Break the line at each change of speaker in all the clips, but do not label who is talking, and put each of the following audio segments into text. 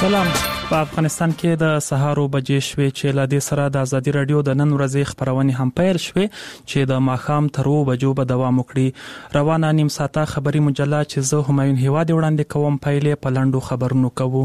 سلام. په افغانستان کې د سهارو بجې شوې چې له دې سره د ازادي رادیو د نن ورځې خبرونه هم پیل شوې چې د ماښام تر 2 بجو به دوام وکړي. روانه نیم ساعته خبري مجله چې زه همایون هیواد وړاندې کوم پیلې په لاندو خبرونو کوو.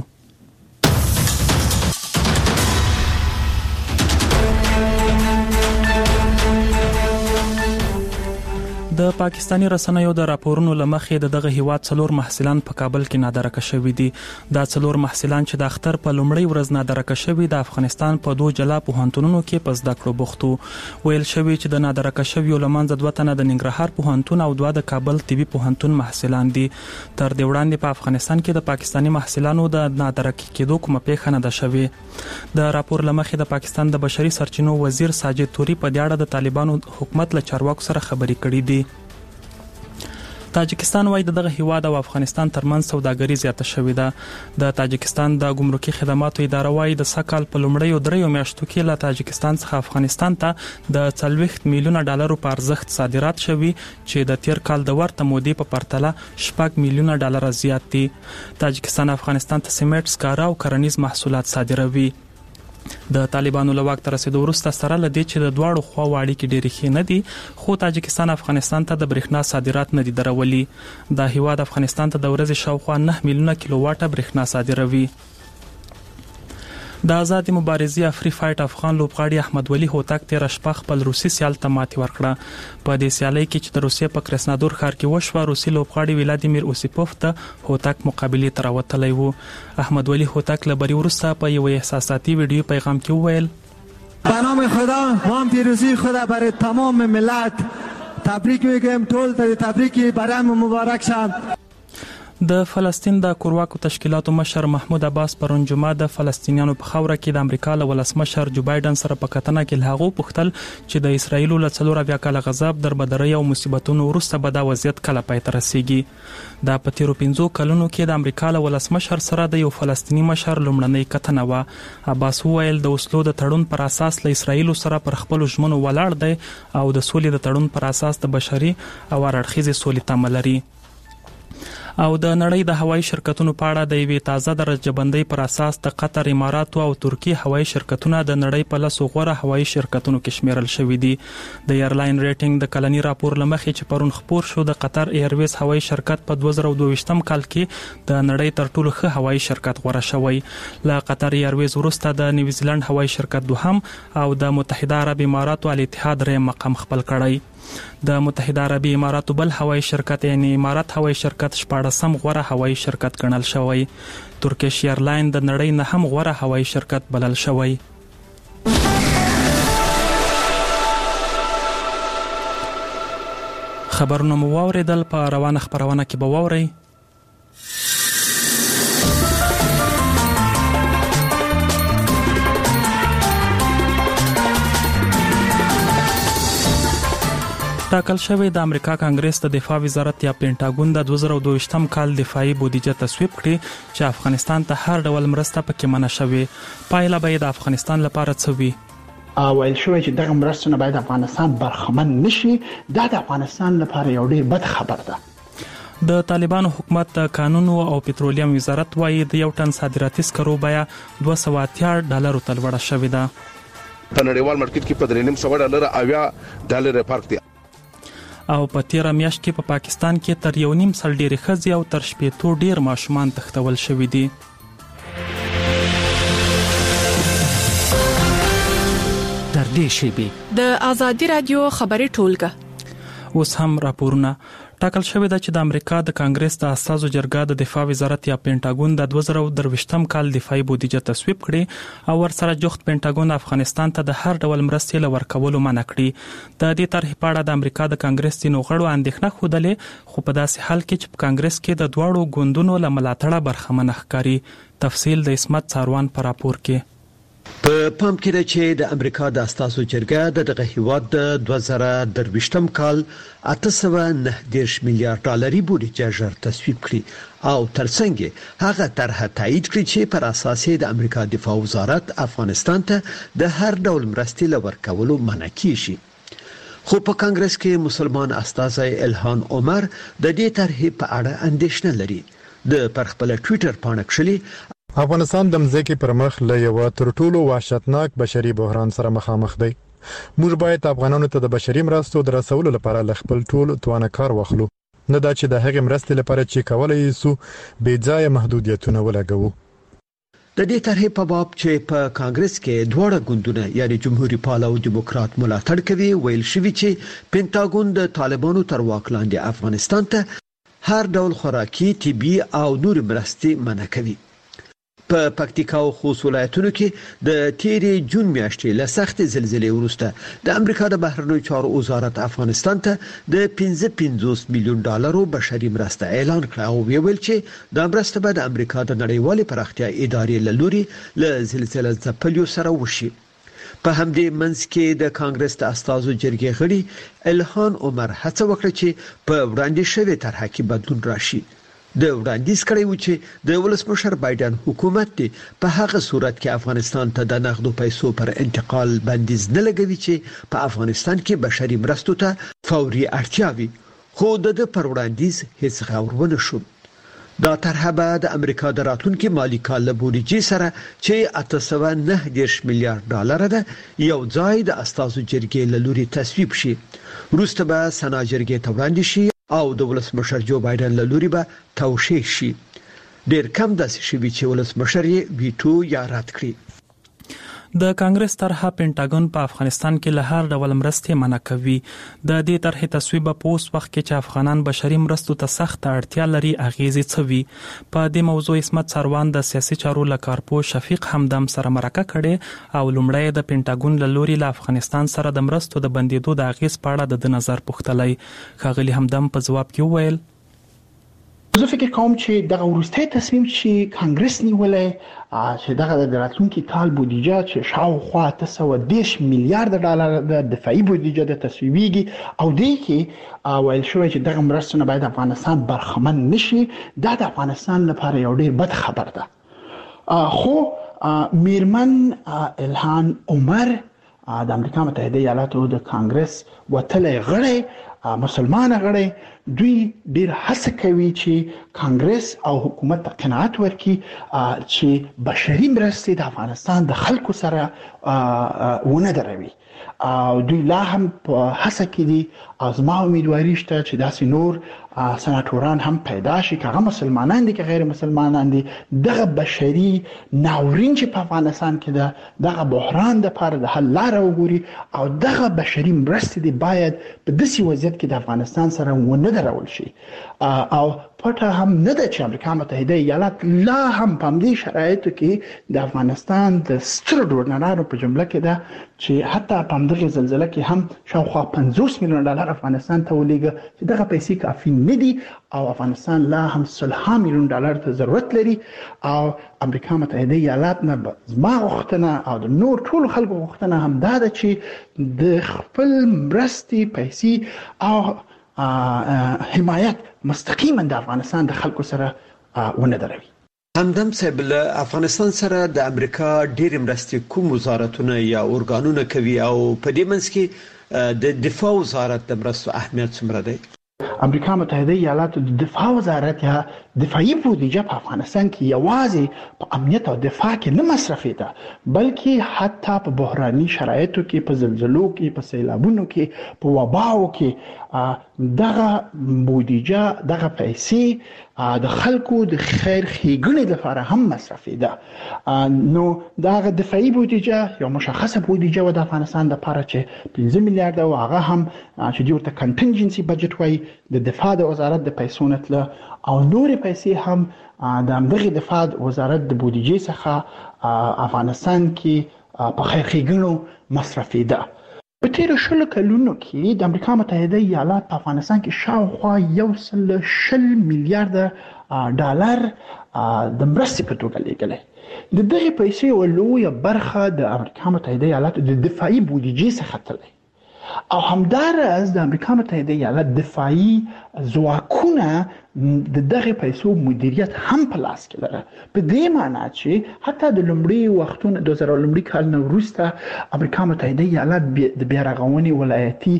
د پاکستانی رسنیو د راپورونو لمخې دغه هیواد څلور محصلان په کابل کې نادرکه شوي دي. دا څلور محصلان چې د اختر په لومړۍ ورځ نادرکه شوي د افغانستان په 2 جلا پوهنتونونو کې په زده کړو بوختو. ویل شوی چې د نادرکه شویو لمنځه 2 تنه د ننګرهار پوهنتون او 2 د کابل طبي پوهنتون محصلان دي. تر دې وړاندې په افغانستان کې د پاکستانی محصلانو د نادرکه کېدو کومه پیښه نه ده شوې. د راپور لمخې د پاکستان د بشري سرچینو وزیر ساجد توري په دې اړه د طالبانو حکومت له چارواکو سره خبرې کړې دي. تاجکستان وايي دغه هیواد او افغانستان ترمنځ سوداګري زیاته شوې ده. د تاجکستان د ګمرکي خدماتو اداره وايي د سکهال په لومړیو 3 میاشتو کې له تاجکستان څخه افغانستان ته د 40 میلیونه ډالرو په ارزښت صادرات شوي چې د تیر کال د ورته مودې په پرتله 4 میلیونه ډالر زیات دي. تاجکستان افغانستان ته سیمنټ، سکاره او کرنیز محصولات صادروي. د طالبانو له واک ته رسیدو وروسته سره لدی چې د دواړو خواو اړیکې ډېرې ښې نه دي، خو تاجکستان افغانستان ته د برېښنا صادرات نه دي درولي. دا هیواد افغانستان ته د ورځې شاوخوا 9 میلیونه کیلو واټه برېښنا صادروي. د آزادي مبارزې افری فایټ افغان لوبغاړي احمد ولی هوتک تیر شپه خپل روسي سیال ته ماتې ورکړه. په دې سیالۍ کې چې د روسیې په کرسنادور ښار کې وشوه، روسي لوبغاړي ولادیمیر اوسیپوف ته هوتک مقابلې ته راوتلی و. احمد ولی هوتک له بری وروسته په یو احساساتي ویډیو پیغام کې وویل:
به نام خدا ما هم پیروزی خود برای تمام ملت تبریک میگم. ټول ته تبریک برام مبارک شه.
د فلسطین د کورواکو تشکیلاتو مشر محمود عباس پرون جمعه د فلسطینیانو په خاوره کې د امریکا له ولسمشر جو بایدن سره په کتنه کې له هغو پوښتل چې د اسرایل له 4 کاله غضب دربدرۍ او مصیبتونو وروسته به دا وضعیت کله پای ته رسیږي. دا په تیرو 15 کلونو کې د امریکا له ولسمشر سره د یو فلسطینی مشر لومړنۍ کتنه و. عباس وویل د اوسلو د تړون پر اساس له اسرایل سره پر خپل ژمنو ولاړ دی او د سولې د تړون پر اساس د بشري او هرړخیزې سولې تمه لري. او د نړۍ د هوایي شرکتونو په اړه د یوې تازه درجه بندۍ پر اساس د قطر، اماراتو او ترکیې هوایي شرکتونه د نړۍ په 10 غوره هوایي شرکتونو کې شمیرل شوي دي. د ایرلاین ریټینګ د کلنی راپور لمخې چې پرون خپور شو، د قطر ایرویز هوایي شرکت په 2022 کال کې د نړۍ تر ټولو ښه هوایي شرکت غوره شوی. له قطر ایرویز وروسته د نیوزیلند هوایي شرکت دوهم او د متحده عرب اماراتو الاتحاد رې مقام خپل کړی. د متحده عربي اماراتو بل هوایي شرکت یعنی امارات هوایي شرکت 14م غوره هوایي شرکت ګڼل شوی. ترکیش ایرلاین د نړۍ 9م غوره هوایي شرکت بلل شوی. خبرونه مو واوریدل، په روانه خبرونه کې به واورئ. ټاکل شوی د امریکا کانګرس د دفاع وزارت یا پینټاګون د 2022 کال دفاعي بودیجه تصویب کړي چې افغانستان ته هر ډول مرسته پکې منع شوی. پایله به د افغانستان لپاره څه وي؟
ویل شوی چې دغه مرستونه باید افغانستان برخمن نشي. دا د افغانستان لپاره یو ډیر بد خبر ده.
د طالبانو حکومت د قانونو او پټرولیم وزارت وايي د یو ټن صادراتي سکرو بیه $280 ته لوړه شوې ده.
په نړیوال مارکیټ کې په $3.80 فرق دی.
او په 13 میاشت کې په پاکستان کې تر 1.5 سل ډېر ښځې او تر 80 ډېر ماشومان تښتول شوي دي.
تر دې شیبې
د ازادي رادیو خبري ټولګه
اوس هم راپورونه. ټاکل شوی ده چې د امریکا د کانګرس د اساسو جرګه د دفاع وزارت یا پینټاګون د 2023 کال دفاعي بودیجه تصویب کړي او ورسره جوخت پینټاګون افغانستان ته د هر ډول مرستې لور کولو منع کړي. د دې طرح په اړه د امریکا د کانګرس د نوغړو اندېښنه خوده، خو په داسې حال کې چې په کانګرس کې د دواړو ګوندونو له ملاتړه برخمن ښکاري. تفصیل د اسمت څاروان په راپور کې.
په پام کې ده چې د امریکا د اساسو جرګه دغه هیواد د 2023 کال 890 میلیارډ ډالري بودیجه ژر تصویب کړي او ترڅنګ هغه طرحه تایید کړي چې پر اساس د امریکا دفاع وزارت افغانستان ته د هر ډول مرستې لور کولو منع کیږي. خو په کانګرس کې مسلمان استاذ الهان عمر د دې طرحې په اړه اندېښنه لري. د پر خپل ټوئیټر باندې کړلي
افغانستان د مځکې پر مخ له یو تر ټولو وحشتناک بشري بحران سره مخامخ دی. موږ باید افغانانو ته د بشري مرستو د رسولو لپاره ل خپل ټول توانه کار واخلو، نه دا چې د هغې مرستې لپاره چې کولای سو بې ځایه محدودیتونه ولګوو.
د دې طرحې په باب چې په کانګرس کې دواړه ګوندونه یعنی جمهوریت پال او دیموکرات ملاتړ کوي، ویل شوی چې پینټاګون د طالبانو تر واک لاندې افغانستان ته هر ډول خوراکي، طبي او نور مرستې منع کوي. په پکتیکا او خوست ولایتونو کې د تیرې جون میاشتې له سخت زلزلې وروسته د امریکا د بهرنیو چارو وزارت افغانستان ته د 55 میلیون ډالرو بشري مرسته اعلان کړه او ویل چې د مرسته به د امریکا د نړیوالې پراختیا ادارې له لوري له زلزلې ځپلو سره وشي. په همدې منځ کې د کانګرس د استازو جرګې غړي الهان عمر هڅه وکړه چې په وړاندې شوی طرحه کې بدلون راشي. د وړاندیز کړی و چې د ولسمشر بایدن حکومت دی په هغه صورت کې افغانستان ته د نقدو پیسو پر انتقال بندیز نه لګوي چې په افغانستان کې بشري مرستو ته فوري اړتیا وي، خو د پر وړاندیز هیڅ غور ونه شو. دا طرحه به د امریکا د راتلونکي مالی کال له بودیجې سره چې 890 میلیارډ ډالر ده یو ځای د استازو جرګې له لوري تصویب شي. وروسته به سنا جرګې ته وړاندې شي او د ولسمشر جو بایدن له لوري به توشیح شي. ډیر کم داسې شوي چې ولسمشر یې ویټو یا رد کړي.
د کانګرس طرحه پینټاګون په افغانستان کې له هر ډول مرستې منع کوي. د دې طرحې تصویب په اوس وخت کې چې افغانان بشري مرستو ته سخت اړتیا لري اغیزې څه وي. په دې موضوع عصمت سروان د سیاسي چارو له کارپو شفیق همدم سره مرکه کړي او لومړی د پینټاګون له لوري له افغانستان سره د مرستو د بندیدو د اغیز په اړه د نظر پوښتلی. ښاغلي همدم په ځواب کې وویل
زه فکر کوم چې دغه وروستی تصمیم چې کانګرس نیولای چې دغه د راتلونکي کال بودیجه چې شاوخوا 810 میلیارډ ډالر د دفاعي بودیجه د تصویبیږي او دې کې ویل شوی چې دغه مرستونه باید افغانستان برخمن نشي. دا د افغانستان لپاره یو ډیر بد خبر ده. خو میرمن الهان عمر د امریکا متحده ایالاتو د کانګرس وتلی غړی مسلمان غړی دوی ډیر هڅه کوي چې کانګرس او حکومت ته قناعت ورکړي چې بشري مرستې د افغانستان د خلکو سره ونه دروي. دوی لا هم په هڅه کې دي او زما امیدواري شته چې داسې نور سناتوران هم پیدا شي که هغه مسلمانان دي که غیر مسلمانان دي دغه بشري ناورین چې په افغانستان کې ده دغه بحران د لپاره د حل لاره وګوري او دغه بشري مرستې دي باید په داسې وضعیت کې د افغانستان سره ونه درول شي. او پټه هم نه ده چې امریکا متحده ایالات لا هم په همدې شرایطو کې د افغانستان د سترو ډونرانو په جمله کې ده چې حتی په همدغه زلزله کې هم شاوخوا 50 میلیون ډالر افغانستان ته ولېږه چې دغه پیسې کافي نه دي او افغانستان لا هم 30 میلیون ډالر ته ضرورت لري. او امریکا متحده ایالات نه زما غوښتنه او د نور ټولو خلکو غوښتنه هم دا ده چې د خپل مرستې پیسې او حمایت مستقیما د افغانستان د خلکو سره ونه دروي.
همدم صاحب له افغانستان سره د امریکا ډېر مرستې کوم وزارتونه یا ارګانونه کوي او په دې منځ کې د دفاع وزارت د مرستو اهمیت څومره دی؟
امریکا متحده ایالاتو د دفاع وزارت یا دفاعي بودیجه په افغانستان کې یوازې په امنیت او دفاع کې نه مصرفېده بلکې حتی په بحراني شرایطو کې په زلزلو کې په سیلابونو کې په وباو کې دغه بودیجه دغه پیسې د خلکو د خیر ښېګڼې لپاره هم مصرفېده. نو دغه دفاعي بودیجه یو مشخصه بودیجه و د افغانستان لپاره چې 15 میلیارډ او هغه هم چې دوی ورته کنټینجنسي بجټ وایي د دفاع د وزارت د پیسو نه تله او نورې پیسې هم د همدغې دفاع وزارت د بودیجې څخه افغانستان کې په خیر ښېګڼو مصرفېده. په تیرو 20 کلونو کې د امریکا متحده ایالات په افغانستان کې شاوخوا 120 میلیارډ ډالر د مرستې په توګه لېږلې. د دغې پیسې یوه لویه برخه د امریکا متحده ایالاتو د دفاعي بودیجې څخه تللی او همداراز د امریکا متحده ایالات دفاعي ځواکونه د دغه پیسو مدیریت هم په لاس کې لري. په دې معنی چې حتی د لومړي وختونو 2000 لومړي کال نه وروسته امریکا متحده ایالات د بیارغونې ولایتي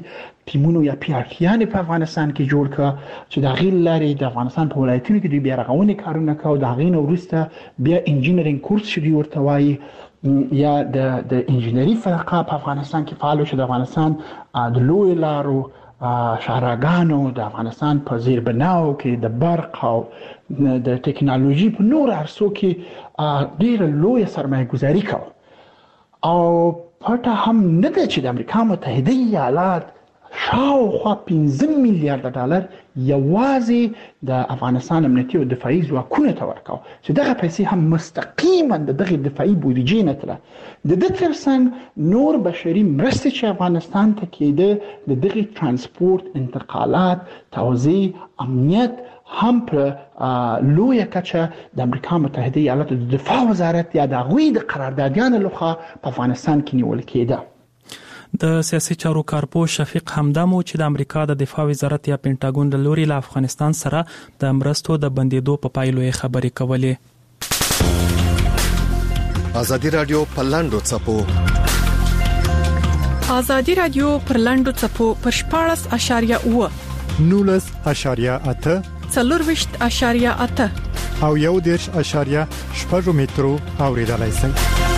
ټیمونو یا پیاټیان په افغانستان کې جوړ کړ چې د غیل لاري د افغانستان په ولایتونو کې د بیا رغونې کارونه کوي د غین ورسته بیا انجینرینګ کورس شوی ورته وایي یا د انجینری فرقه په افغانستان کې فعال شو د افغانستان د لوی لارو شهرګانو د افغانستان په زیر بناو کې د برق او د ټکنالوژي په نور عرصو کې ډېر لوی سرمایه گذاري کوي او پټه هم نه ده چې د امریکا متحده ایالات شاوخوا 15 میلیارډ ډالر یوازې د افغانستان امنیتي او دفاعي ځواکونو ته ورکاو چې دغه پیسې هم مستقیما دغه دفاعي بودیجې نه تله د دې ترڅنګ نور بشري مرستې چې افغانستان ته کېده د دغه ترانسپورت انتقالات توزیع امنیت هم په لویه کچه د امریکا متحده ایالاتو د دفاع وزارت یا د غوی د قراردادیانو لخوا په افغانستان کې نیول کېده.
د سیاسي چارو کارپوه شفیق حمدامو چې د امریکا د دفاع وزارت یا پینټاګون د لوري له افغانستان سره د مرستو د بندیدو په پایلو یې خبرې کولې.
ازادي رادیو په لاندو چپو
ازادي رادیو پر لاندو چپو پر 14.8
19.8
4.8
او 1.8 مترو اوریدلای شئ.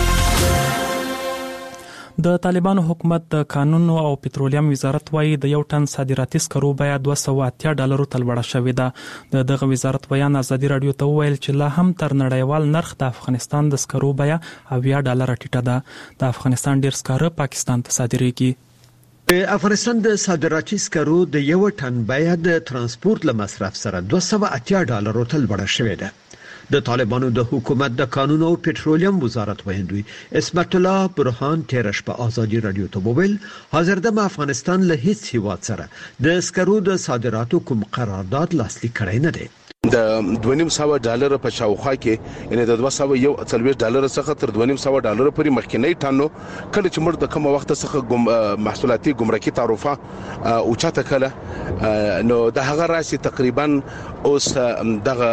د طالبانو حکومت د قانون او پټرولیم وزارت وايي د یو ټن صادراتي سکرو بیه $280 ته لوړه شوې ده. دغه وزارت بیان ازادي رادیو ته وویل چې لا هم تر نړیوال نرخ د افغانستان د سکرو بیه $80 ټیټه ده. د افغانستان ډیر سکاره پاکستان ته صادریږي.
په افغانستان د صادراتي سکرو د یو ټن بیه د ترانسپورت له مصرف سره $280 ته لوړه شوې ده. د طالبانو د حکومت د قانون او پټرولیم وزارت ویندوی اسمت الله برهان تیرش په ازادي رادیو ته وویل حاضر د افغانستان له هیڅ هیواد سره د سکرو د صادراتو کوم قرارداد لاسلیک کړی نه دی.
د $2.5 په شاوخوا کې یعنی د $240 څخه تر $2.5 پورې مخکینی ټانو کله چې موږ د کوم وخت څخه محصولاتي ګمرکي تعرفه اوچته کله نو د هغه راسي تقریبا اوس دغه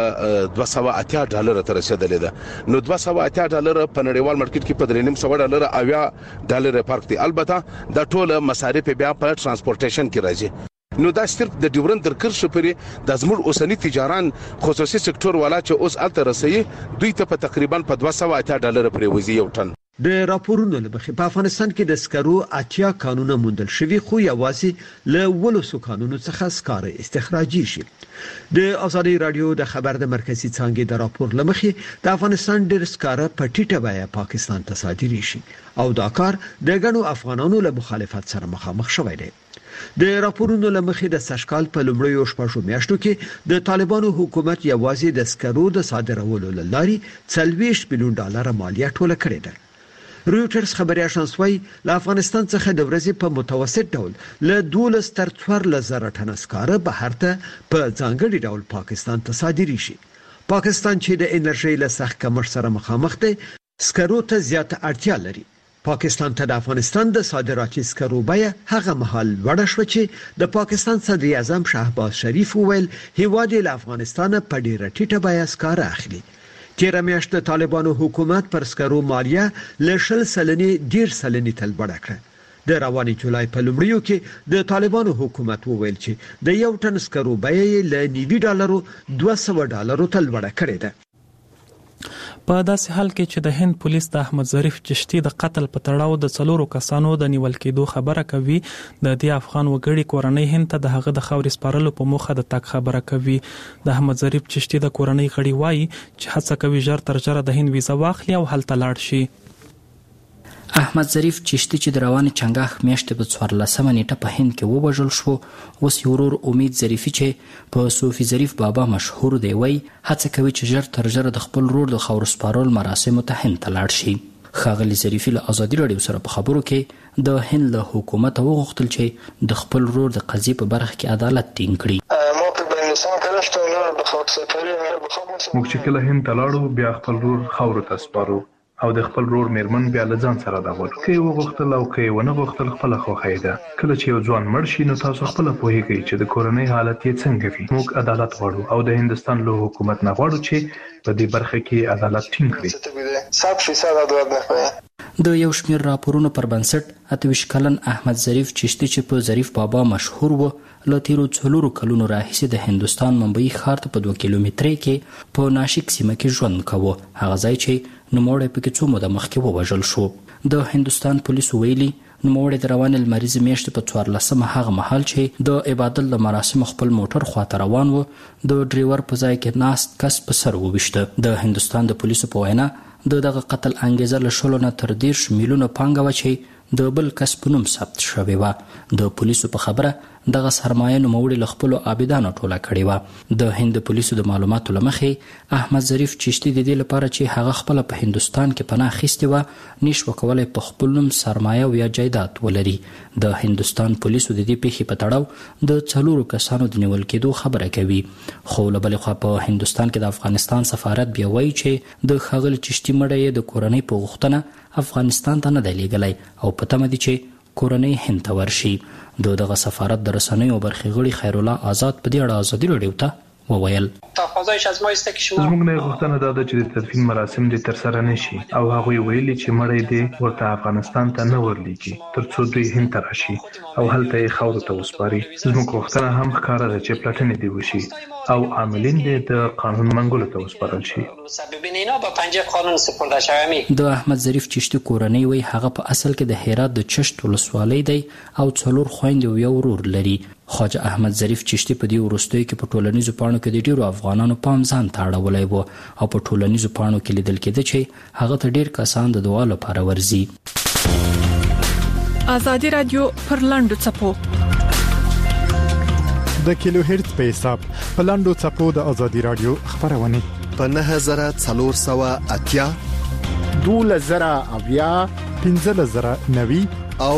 $280 تر رسیدلې ده. نو $280 په نړیوال مارکیټ کې په $3.5 فرق دی. البته د ټول مصارف بیا په ترانسپورټیشن کې راځي. نو دا صرف د ډیورن تر کرښې پورې د زموږ اوسنی تجاران خصوصي سکتور والا چې اوس الته رسي دوی ته په تقریبا په $280 پورې وزي یو ټن.
د راپورونو لمخې په افغانستان کې د سکرو 80 قانونه موندل شوی خو یوازې له 100 قانونو څخه سکاره استخراجي شي. د ازادي رادیو د خبر د مرکزی څانګې د راپور لمخې د افغانستان ډیر سکاره په ټیټه بیه پاکستان ته صادري شي او دا کار د غنو افغانانو له مخالفت سره مخامخ شوی دی. د راپورونو لمخې د سشکال په لومړیو شپږو میاشتو کې د طالبانو حکومت یوازې د سکرو د صادرولو لاري $40 میلیون مالیه ټوله کړې ده. رویټرز خبري اژانس وايي له افغانستان څخه د ورځې په متوسط ډول له 12 تر 14,000 ټن سکاره بهر ته په ځانګړي ډول پاکستان ته صادري شي. پاکستان چې د انرژي له سخت کمښت سره مخامخ دی سکرو ته زیاته اړتیا لري. پاکستان ته د افغانستان د صادراتي سکرو بیه هغه مهال وړه شو چې د پاکستان صدر اعظم شهباز شریف وویل هیواد له افغانستان په ډیره ټیټه بیه سکاره اخلي. تیر میاشت د طالبانو حکومت پر سکرو مالیه له 10% ته لوړه کړه. د رواني جولای په لومړیو کې د طالبانو حکومت وویل چې د یو ټن سکرو بیه له $90 $200 ته لوړه کړې ده.
په داسې حال کې چې د هند پولیس د احمد ظریف چشتي د قتل په تړاو د 4 کسانو د نیول کېدو خبره کوي د دې افغان وګړي کورنۍ هند ته د هغه د خاورې سپارلو په موخه د تک خبره کوي. د احمد ظریف چشتي د کورنۍ غړي وایي چې هڅه کوي ژر تر ژره د هند ویزه واخلي او هلته لاړ شي.
احمد ظریف چشتي چې د رواني چنګاښ میاشتې په 14 نیټه په هند کې وبجل شو اوس یو ورور امید ظریفي چې په صوفي ظریف بابا مشهور دی وای هڅه کوي چې ژر تر ژره د خپل ورور د خاور سپارول مراسم ته هند ته لاړ شي. ښاغلي ظریفي له ازادي رادیو سره په خبرو کې د هند له حکومت وغوښتل چې د خپل ورور د قضیې په برخه کې عدالت ټینګ کړي.
موږ چې کله هند ته لاړو بیا خپل ورور خاور ته سپارو او د خپل ورور میرمن بیا له ځان سره راغول. که یې وغوښتل او که یې ونه غوښتل خپله خوښه ده. کله چې یو ځوان مړ شي نو تاسو خپله پوهیږئ چې د کورنۍ حالت یې څنګه وي. موږ عدالت غواړو او د هندستان له حکومت نه غواړو چې په دې برخه کې عدالت ټینګ کړي.
د یو شمېر راپورونو پر بنسټ 28 کلن احمد ظریف چشتي چې په ظریف بابا مشهور و له تیرو 4 کلونو راهیسې د هندوستان ممبئی ښار ته په 2 کیلومترۍ کې په ناشک سیمه کې ژوند کوه. هغه ځای چې نوموړی پکې څو موده مخکې ووژل شو. د هندوستان پولیسو ویلي نوموړی د روانې لمریزې میاشتې په 14 هغه مهال چې د عبادت د مراسمو خپل موټر خواته روان و د ډریور په ځای کې ناست کس په سر وویشته. د هندوستان د پولیسو په وینا دغه قتل انګیزه له 10 نه تر 10 میلیونه پانګه وه چې د بل کس په نوم ثبت شوې وه. د پولیسو په خبره دغه سرمایه نوموړي له خپلو عابدانو ټوله کړې وه. د هند پولیسو د معلوماتو له مخې احمد ظریف چشتي د دې لپاره چې هغه خپله په هندوستان کې پناه اخیستې وه نشوه کولی په خپل نوم سرمایه او یا جایداد ولري. د هندوستان پولیسو د دې پیښې په تړاو د 4 کسانو د نیول کېدو خبره کوي. خو له بلې خوا په هندوستان کې د افغانستان سفارت بیا وایي چې د ښاغلي چشتي مړی یې د کورنۍ په غوښتنه افغانستان ته نه دی لیږلی او په تمه دي چې کورنۍ هند ته ورشي. دغه سفارت د رسنیو برخې غړي خیر الله آزاد په دې اړه ازادي راډیو ته وویل
زموږ نه غوښتنه دا ده چې د تدفین مراسم دې ترسره نشي او هغوی ویلي چې مړی دې ورته افغانستان ته نه ورلیږي تر څو دوی هند ته راشي او هلته یې خاورو ته وسپاري. زموږ غوښتنه هم ښکاره ده چې پلټنې دې وشي او عاملین دې د قانون منګولو ته وسپارل شي.
د احمد ظریف چشتي کورنۍ وایي هغه په اصل کې د هرات د چشت ولسوالۍ دی او 4 خویندې او یو ورور لري. خواجه احمد ظریف چشتي په دې وروستیو کې په ټولنیزو پاڼو کې د ډیرو افغانانو پام ځان ته اړولی و او په ټولنیزو پاڼو کې لیدل کېده چې هغه ته ډیر کسان د دعا لپاره ورځي.
ازادي رادیو پر لاندو څپو
د کیلو هرتز په حساب په لاندو څپو د ازادي رادیو خبرونه
په 9480
2000 1590
او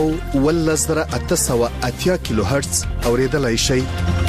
1880 کیلو هرتز اوریدلای شي.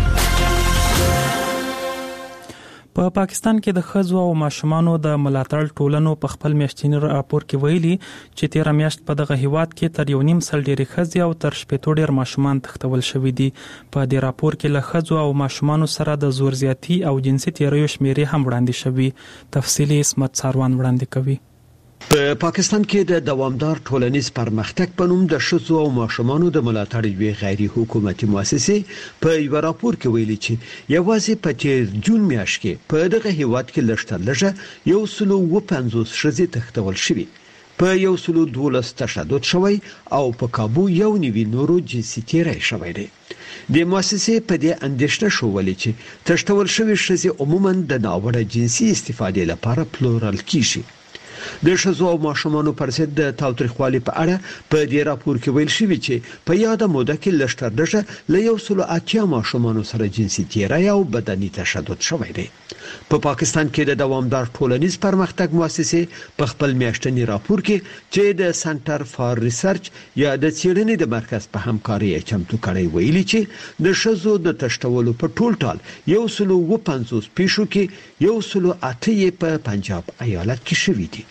په پاکستان کې د ښځو او ماشومانو د ملاتړ ټولنو په خپل میاشتني راپور کې ویلي چې 13 میاشت په دغه هیواد کې تر 1.5 سل ډېرې ښځې او تر 70 ډېر ماشومان تښتول شوي دي. په دې راپور کې له ښځو او ماشومانو سره د زور زیاتی او جنسي تیریو شمیرې هم وړاندې شوي. تفصیلي اسمت ساروان وړاندې کوي.
په پاکستان کې د دوامدار ټولنیز پرمختګ په نوم د ښځو او ماشومانو د ملاتړ یوې غیر حکومتي مؤسسې په یو راپور کې ویلي چې یوازې په تیر جون میاشت کې په دغه هیواد کې لږ 150 ښځې تښتول شوي، په 112 تشدد شوی او په کابو 1.9 نورو جنسي تیری شوی دی. د مؤسسې په دې اندېښنه شولې چې تښتول شوي ښځې عموما د ناوړه جنسي استفادې لپاره پلورل کیږي. د ښځو او ماشومانو پر ضد د تاوتریخوالي په اړه په دې راپور کې ویل شوی چې په یاده موده کې لږ له 180 ماشومانو سره جنسي تیری او بدني تشدد شوی دی. په پاکستان کې د دوامدار ټولنیز پرمختګ مؤسسې په خپل میاشتني راپور کې چې د سنټر فار ریسرچ یا د څېړنې د مرکز په همکاري چمتو کړی ویلي چې د ښځو د تښتولو په ټول ټال 150 پیښو کې 108 په پنجاب ایالت کې شوي دي.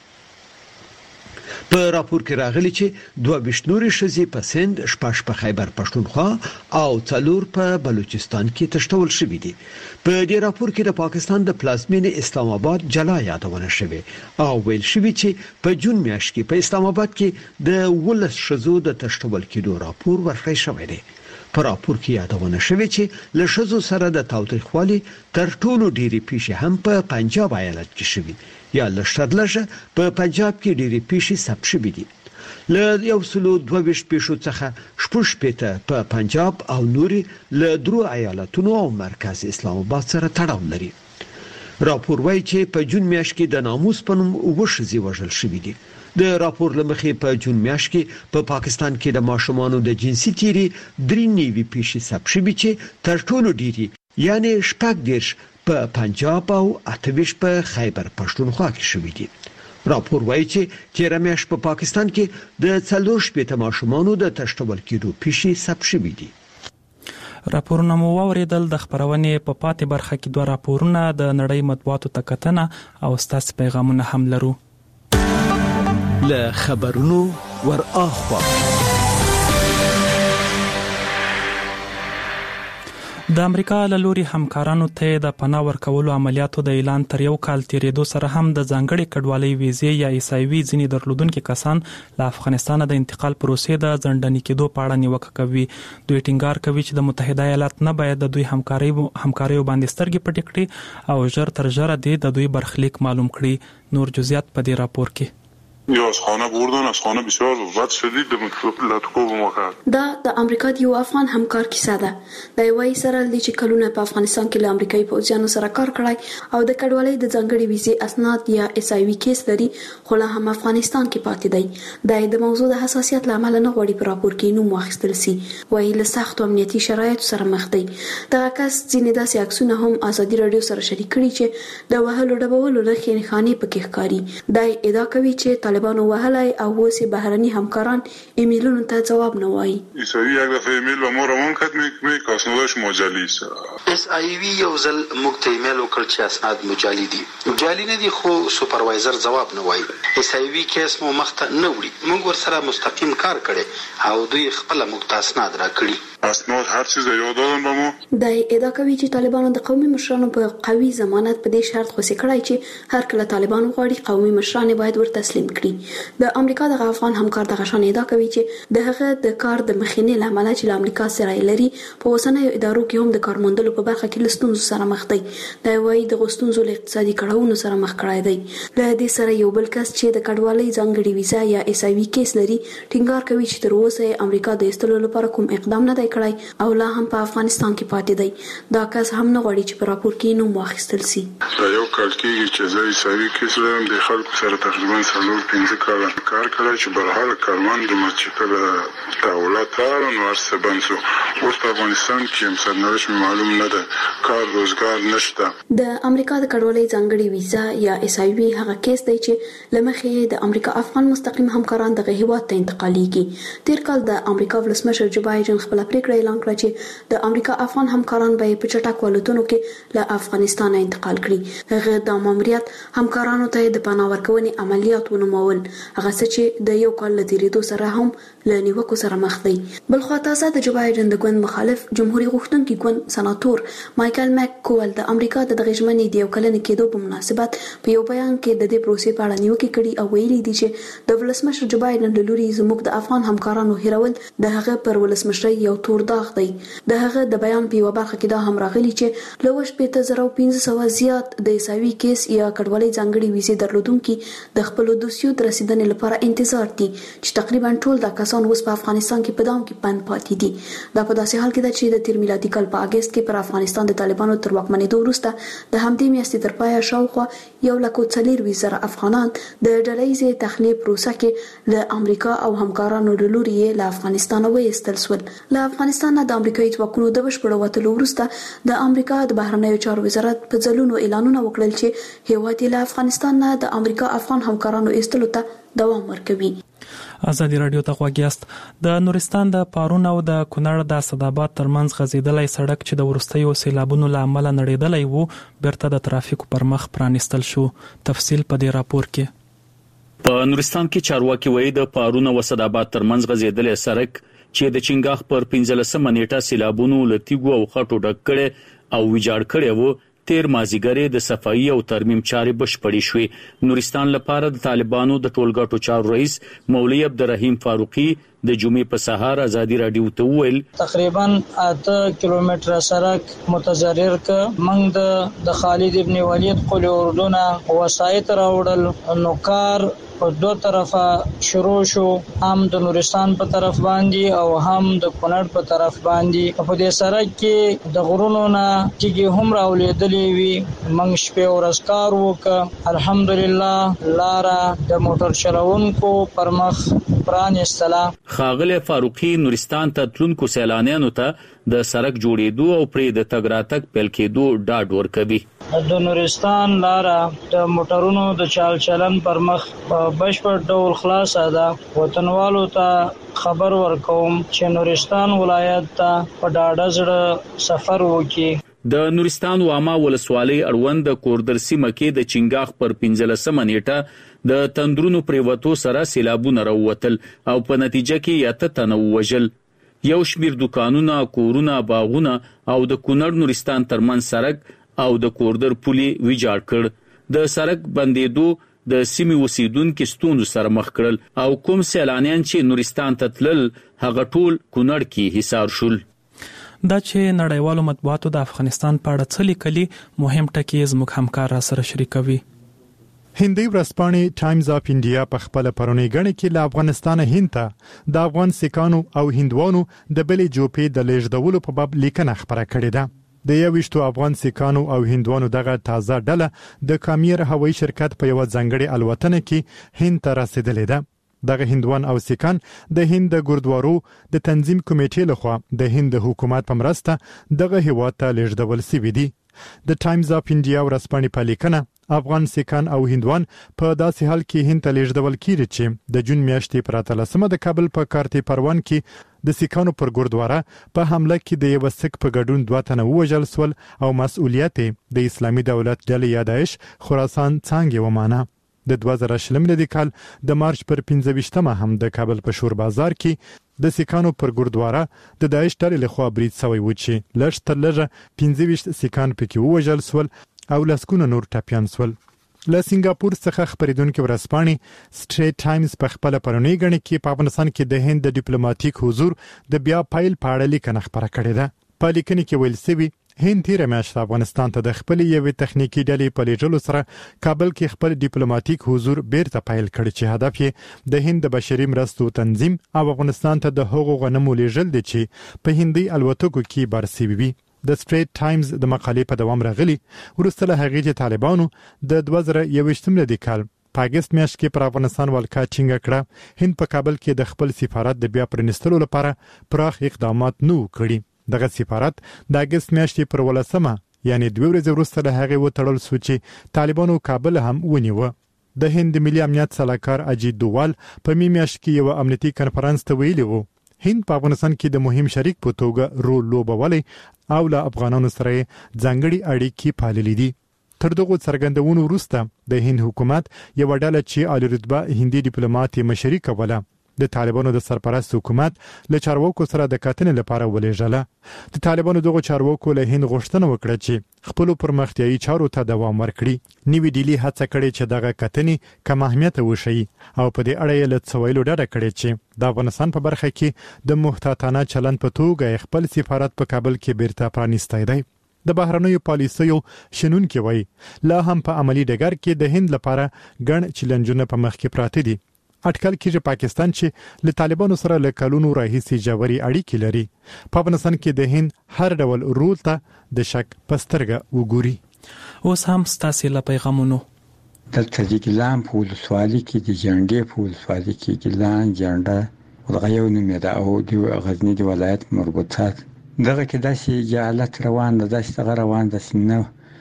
په راپور کې راغلي چې 22 نورې ښځې په سند، 6 په خیبر پښتونخوا او 4 په بلوچستان کې تښتول شوي دي. په دې راپور کې د پاکستان د پلازمینې اسلام آباد جلا یادونه شوې او ویل شوی چې په جون میاشت کې په اسلام آباد کې د 19 ښځو د تښتول کېدو راپور ورکړی شوی دی. په راپور کې یادونه شوې چې له ښځو سره د تاوتریخوالي تر ټولو ډېرې پیښې هم په پنجاب ایالت کې شوي، یا لږ په پنجاب کې ډېرې پیښې ثبت شوي دي. له 122 پیښو څخه 16 په پنجاب او نوري له 3 ایالتونو او مرکز اسلام آباد سره تړاو لري. راپور وايي چې په جون میاشت کې د ناموس په نوم 9 ښځې وژل شوي دي. د راپور لمخې په جون میاشت کې په پاکستان کې د ماشومانو د جنسي تیری 93 پیښې ثبت شوي چې تر ټولو ډېری یعنی 14 په پنجاب او 28 په خیبر پښتونخوا کې شوي دي. راپور وايي چې 13 میاشت په پاکستان کې د 4 ماشومانو د تښتول کېدو پیښې ثبت شوي دي.
راپورونه مو واوریدل. د خبرونې په پاتې برخه کې 2 راپورونه د نړۍ مطبوعاتو ته کتنه او ستاسو پیغامونه هم لرو.
له خبرونو ور اخوا
د امریکا له لوري همکارانو ته د پناه ورکولو عملیاتو د اعلان تر یو کال تیریدو سره هم د ځانګړي کډوالۍ ویزې یا ایسایوي ځینې درلودونکي کسان له افغانستان د انتقال پروسې د ځنډني کېدو په اړه نیوکه کوي. دوی ټینګار کوي چې د متحده ایالات نه باید د دوی همکاریو باندې سترګې پټې کړي او ژر تر ژره د دوی برخلیک معلوم کړي. نور جزئیات په دې راپور کې.
یا از خانه بردن، از خانه بسیار بد شدید لطکو بموقع.
دا د امریکا د یو افغان همکار کیسه ده. د یوې سره د چې کلونه په افغانستان کې له امریکایي پوځیانو سره کار کړی او د کډوالۍ د ځانګړي ویزې اسناد یا ایسایوي کیس لري، خو لا هم افغانستان کې پاتې دی. د موضوع د حساسیت له امله نه غواړي په راپور کې نوم واخیستل شي، وایي له سختو امنیتي شرایطو سره مخ دی. دغه کس ځینې داسې عکسونه هم ازادي راډیو سره شریک کړي چې د وهلو ډبولو نښې نښانې پکې ښکاري. دا ادعا کوي چې طالبانو وهلای او اوس بهرني همکاران ایمیلونو ته جواب نه وایي.
ایسایوی یک دفعه ایمیل و ما را منقطع میکنه که اسنادش مجالی است.
ایسایوی یو ځل موږ ته ایمیل وکړ چې اسناد مجالی دي. مجالی نه دي خو سوپروایزر جواب نه وایي. ایسایوی کیس مو مخته نه وړي. موږ ورسره مستقیم کار کړي او دوی خپل موږ ته اسناد راکړي.
اسناد هر چیز یاد دادن به ما.
دا ادعا کوي چې طالبانو د قومي مشرانو په قوي ضمانت په دې شرط خوشی کړای چې هر کله طالبانو غواړي قومي مشران باید ور تسلیم کړي. د امریکا د افغان همکار د غشن ادعا کوي چې د هغه د کار د مخینې لامل چې د امریکا سره لري په اوسنیو ادارو کې هم د کارموندلو په برخه کې لستونزو سره مخ دی. دا وایي د غوښتنځو له اقتصادي کړهونو سره مخ کړای دی. له دې سره یو بل کس چې د کډوالۍ ځانګړي ویزا یا ایسایوي کیس لري ټینګار کوي چې تر اوسه امریکا د ایستلو لپاره کوم اقدام نه دی کړی او لا هم په افغانستان کې پاتې دی. دا کس هم نه غواړي چې په راپور کې نوم واخیستل شي.
دا یو کال کېږي چې زه ایسایوي کیس لرم. د خلکو سره تقریبا 4-5 کاله کار کړی چې برحال کاروان د مسجد تحولات راغلل نو هرڅه بند شو. اوس په افغانستان کې هم سرنوشت معلوم نه ده، کار روزګار نشته.
د امریکا د کډوالۍ ځانګړي ویزا یا ایسایوي هغه کیس دی چې لمخې د امریکا افغان مستقیم همکاران دغه هیواد ته انتقالیږي. تیر کال د امریکا ولسمشر جو بایدن خپل پریکړه اعلان کړه چې د امریکا افغان همکاران به په چټک ولایتونو کې له افغانستان انتقال کړي. هغه د ماموریت همکارانو ته د پناه ورکونې عملیات ونومول، هغه څه چې د یو کال له تیریدو سره هم له نیوکو سره مخ دی. بل خو تازه د جو بایدن د ګوند مخالف جمهوریت غوښتونکي ګوند سناتور مایکل مککول د امریکا د غژمنې د یو کلن کېدو په مناسبت په یو بیان کې د دې پروسې په اړه نیوکه کړې او ویلي دي چې د ولسمشر جو بایدن له لوري زموږ د افغان همکارانو هیرول د هغه پر ولسمشرۍ یو تور داغ دی. د هغه د بیان په یو برخه کې دا هم راغلي چې له 1500 زیات د ایسایوي کیس یا کډوالۍ ځانګړي ویزې درلودونکي د خپل دوسیو تر رسیدنې لپاره انتظار دي چې تقریبا ټول د کسان اوس په افغانستان کې په دام کې پند پاتې دي. دا په داسې حال کې ده چې د تیر میلادي کال په اگست کې پر افغانستان د طالبانو تر واکمنېدو وروسته د همدې میاشتې تر پایه شاوخوا 1,40,000 افغانان د ډلهییزې تخلیې پروسه کې له امریکا او همکارانو له لوري له افغانستان وایستل شول. له افغانستان د امریکایي ځواکونو د بشپړ وتلو وروسته د امریکا د بهرنیو چارو وزارت په ځلونو اعلانونه وکړل چې هیواد له افغانستان نه د امریکا افغان همکارانو ایستلو ته دوام ورکوي.
ازادي رادیو ته غوږیاست. د نورستان د پارون او د کونړ د اسداباد ترمنځ غځیدلې سړک چې د ورستیو سیلابونو له امله نړیدلې وو بیرته د ترافیکو پر مخ پرانیستل شو. تفصیل په دې راپور کې.
په نورستان کې چارواکي وایي د پارون او اسداباد ترمنځ غځیدلې سړک چې د چنګاخ پر 15 نیټه سیلابونو لتیګو او خټو ډک کړي او ویجاړ کړي وو. تیر مازیګر د صفایي او ترمیم چارې بشپړې شوې. نورستان لپاره د طالبانو د ټولګټو چارو رئیس مولوی عبدالرحیم فاروقي د جمعې په سهار ازادي رادیو ته وویل
تقریبا 8 کیلومتره سړک متضرر ک موږ د خالد ابن ولید قل اردن وسایت راوړل نو کار په دوه طرفه شروع شو، هم د نورستان په طرف باندې او هم د کونړ په طرف باندې. په دې سړک کې د غرونو نه چې هم راولېدلې وي موږ شپه ورځ کار وکړ. الحمدلله لاره د موټر چلوونکو پر مخ پرانیستله.
ښاغلی فاروقي نورستان ته تلونکو سیلانیانو ته د سړک جوړېدو او پرې د تګ راتګ پیل کېدو ډاډ ورکوي.
د نورستان لاره د موټرونو د چال چلن پر مخ په بشپړ ډول خلاصه ده. وطنوالو ته خبر ورکوم چې نورستان ولایت ته په ډاډه زړه سفر وکړي.
د نورستان واما ولسوالۍ اړوند د کوردر سیمه کې د چنګاخ پر 15 نیټه د تندرونو پریوتو سره سیلابونه راووتل او په نتیجه کې 8 تنه وژل. یو شمیر دکانونه، کورونه، باغونه او د کونړ نورستان ترمن سړک او د کوردر پولي ویجاړ کړ. د سړک بندیدو د سیمې اوسیدونکو ستونزو سره مخ کړل او کوم سیلانیان چې نورستان ته تلل هغه ټول کونړ کې حصار شول.
دا چې نړیوالو مطبوعاتو د افغانستان په اړه څه لیکلي مهم ټکي زموږ همکار را سره شریکوي.
هندي ورځپاڼې ټایمز اف انډیا په خپل پرونی غړي کې له افغانستان هند ته د افغان سیکانو او هندوانو د بلې جوپې د لیږدولو په باب لیکنه خبره کړې ده. د 21 افغان سیکانو او هندوانو دغه تازه ډله د کامیر هوایي شرکت په یو ځانګړي الوتنه کې هند ته رسیدلې ده. دغه هندوان او سیکان د هند د ګوردوارو د تنظیم کمیټې لخوا د هند حکومت په مرسته دغه هیواد ته لیږدول شوي دي. د ټایمز اف انډیا ورځپاڼې په لیکنه افغان سیکان او هندوان په داسې حال کې هند ته لیږدول کیږي چې د جون میاشتې پر 13 د کابل په کارتي پروان کې د سیکانو پر ګوردواره په حمله کې د یو سیک په ګډون 2 تنه وژل شول او مسؤلیت د اسلامي دولت ډلې یا داعش خراسان څنګه ومانه. د 2020 ملي کال د مارچ پر 15مه هم د کابل په شور بازار کې د سیکانو پر ګوردواره د داعش ډلې لخوا برید شوی و چې لږ تر لږه 15 سیکان پکې وژل شول او لسکونه نور ټپیان شول. له سنگاپور څخه خبرېدونکو ورځپاڼې سټریټ ټایمز په خپل پرونی غړي کې په افغانستان کې د هند د ډیپلوماټیک حضور د بیا پایل په اړه لیکنه خبره کړې ده. په لیکنه کې ویل شوی هند تیر میاشت افغانستان ته د خپل یوې تخنیکی ډلې په لیږلو سره کابل کې خپل ډیپلوماټیک حضور بیرته پایل کړ چې هدف یې د هند د بشري مرستو تنظیم او افغانستان ته د هغو غنمو لیږل دي چې په هندي الوتکو کې بارسي وي. د سټریټ ټایمز د مقالې په دوام راغلي ورسته له هغې چې طالبانو د 2021 ملي کال په اگست میاشت کې پر افغانستان ولکه ټینګه کړه، هند په کابل کې د خپل سفارت د بیا پرانیستلو لپاره پراخ اقدامات نه کړي. دغه سفارت د اگست میاشتې پر 18 یعنی 2 ورځې وروسته له هغې وتړل شو چې طالبانو کابل هم ونیوه. د هند ملي امنیت سلاکار اجیت دووال په می میاشت کې یو امنیتي کنفرانس ته ویلي وو هند په افغانستان کې د مهم شریک په توګه رول لوبولی او له افغانانو سره ځانګړي اړیکې پاللې دي. تر دغه څرګندونو وروسته د هند حکومت یو ډله چې عالی رتبه هندي ډیپلوماټ مشري کوله د طالبانو د سرپرست حکومت له چارواکو سره د کتنې لپاره ولېږله. د طالبانو دغه چارواکو له هند غوښتنه وکړه چې خپل پرمختیايي چارو ته دوام ورکړي. نیوی ډیلی هڅه کړې چې دغه کتنې کم اهمیت وشي او په دې اړه یې له څویلو ډډه کړې چې د افغانستان په برخه کې د محتاطانه چلند په توګه خپل سفارت په کابل کې بیرته پرانیستی دی. د بهرنیو پالیسیو شنونکي وایي لا هم په عملی ډګر کې د هند لپاره ګڼ چیلنجونه په مخ کې پراته دي. اټکل کېږي پاکستان چې له طالبانو سره له کلونو راهیسې ژورې اړیکې لري په افغانستان کې د هند هر ډول رول ته د شک په سترګه وګوري.
اوس هم ستاسې له پیغامونو
دلته د ګیلان په ولسوالۍ کې د جنډې په ولسوالۍ کې ګیلان جنډه ولغه یو نوم ده او د غزنی د ولایت مربوطات دغه کې داسې جهالت روان ده، داسې دغه روان ده سینه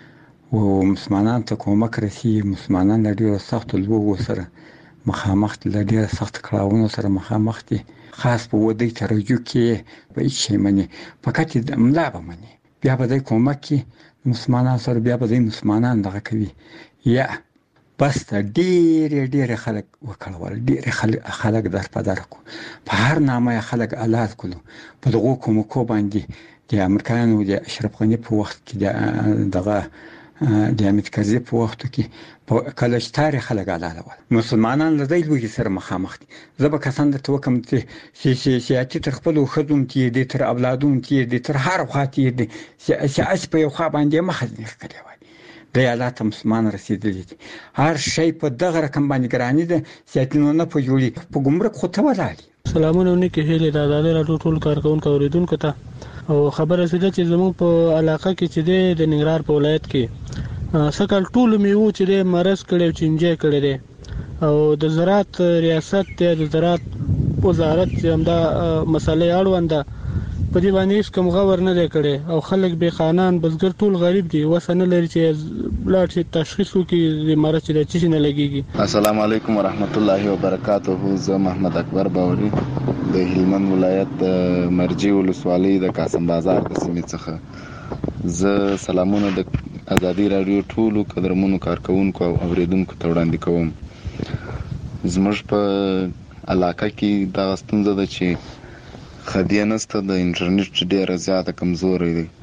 او مسلمانان ته کومک رسي. مسلمانان د ډیرو سختو لوبو سره مخامخ دي، له ډېر سخت کړاوونو سره مخامخ دي. خاص په ودی ترجو کې په هیڅ شي مني فقط د املا به مني، بیا به د کومک کې مسلمانان سره بیا به د مسلمانان دغه کوي. یا بس ډېر خلک وکړول، ډېر خلک در په در کو په هر نامه خلک الات کولو په دغه کومکو باندې د امریکایانو د اشرف غنی په وخت کې دغه د امید کرزي په وخت کې په کله تاریخ خلک علاوه مسلمانان له دې لوي سره مخامخ دي. زبر کسان د توکم ته سیاسي تر خپل خدوم تی دي تر اولادون تی دي تر هر خاطی دي سیاسي په خو باندې مخه کړی وای د حالات مسلمان رسیدلی دي. هر شی په دغه رقم باندې ګرانی دي سیاتینونه په جوړي په ګمرک خو ته ولالي.
سلامونه نیکه هیله د عدالت راټول ټول کارکونکو اوریدونکو ته او خبره سده چې زموږ په علاقه کې چې د ننګرهار په ولایت کې سکل ټول میوه چې د مرز کړي چنجه کړي دي او د زراعت ریاست د زراعت وزارت چې همدا مسالې اړوند په دې باندې کوم غور نه دی کړي او خلک به خانان بزګر ټول غریب دي وسنه لري چې لاټ تشخیص وکړي د مرز چې د چی نه لګيږي.
السلام علیکم ورحمت الله وبرکاته. زه محمد اکبر باوري د هلمند ولایت مرجی ولسوالۍ د قاسم بازار د سیمې څخه زه سلامونه د ازادي رادیو ټولو قدرمنو کارکونکو او اوریدونکو ته وړاندې کوم. زموږ په علاقه کې دا ستونزه ده چې خدیه نسته، د انټرنیټ ډیره زیاته کمزوري دی